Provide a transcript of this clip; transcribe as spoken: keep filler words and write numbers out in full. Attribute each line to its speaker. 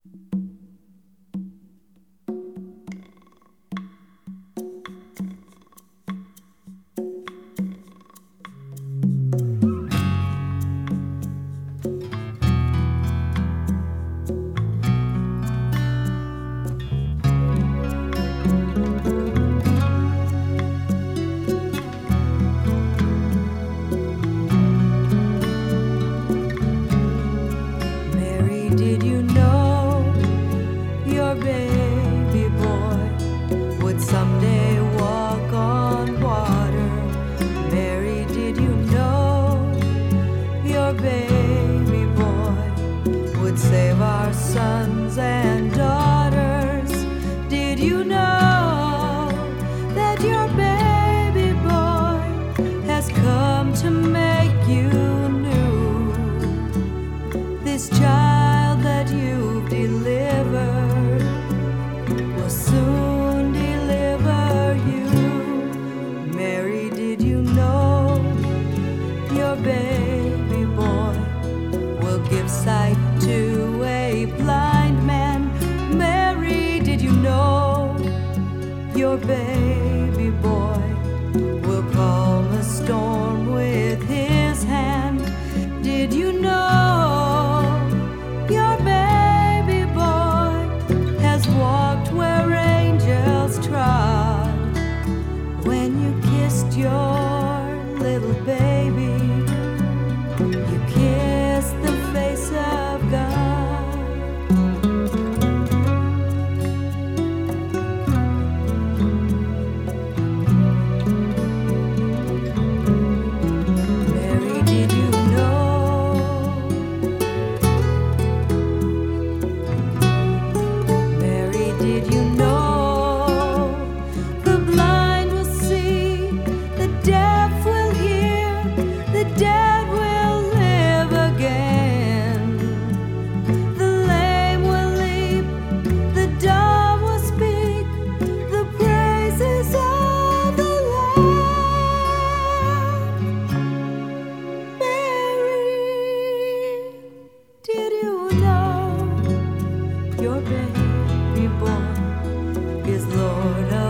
Speaker 1: Did you know your baby boy would someday walk on water? Mary, did you know your baby boy would save our sons and daughters? Did you know that your baby boy has come to make you new? This child that you've delivered will soon deliver you. Mary, did you know your baby boy will give sight to a blind man? Mary, did you know your baby boy will calm a storm with his hand? Did you know walked where angels trod? When you kissed your little baby, you kissed the face of God. Mary, did you Did you know the blind will see, the deaf will hear, the dead will live again, the lame will leap, the dumb will speak the praises of the Lamb? Mary, did you know your baby boy is Lord of